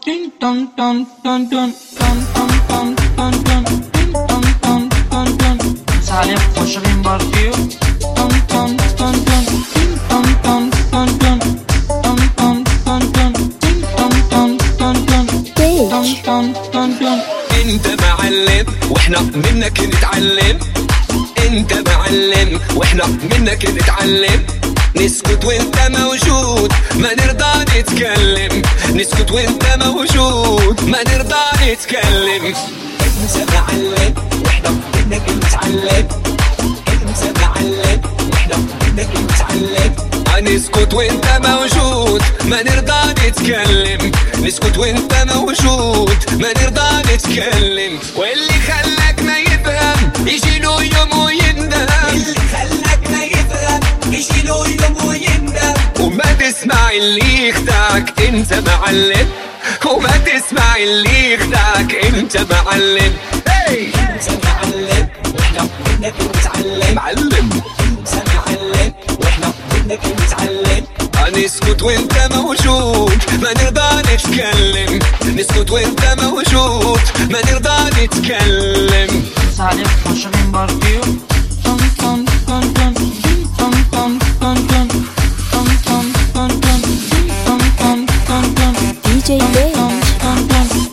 Salep qo'shig'ing bor-ku انت معلم واحنا منك نتعلم. انت معلم واحنا منك نتعلم. نسكت وانت موجود ما نرضى نتكلم. نسكت وانت موجود ما نرضى نتكلم. انت معلم واحنا منك نتعلم. انت معلم واحنا منك نتعلم. نسكت وانت موجود ما نرضى نتكلم. نسكت وانت موجود ما نرضى نتكلم. واللي خلاك ما يفهم يجي له يوم ويندم. اللي خلاك ما يفهم يجي له يوم ويندم. وما تسمع اللي يخدعك انت معلم. وما تسمع اللي يخدعك انت معلم. انت معلم واحنا منك نتعلم. معلم انت معلم واحنا منك نتعلم. نسكت وانت موجود ما نرضى نتكلم. نسكت وانت موجود ما نرضى نتكلم. Salep qo'shig'ing bor-ku DJ Benj.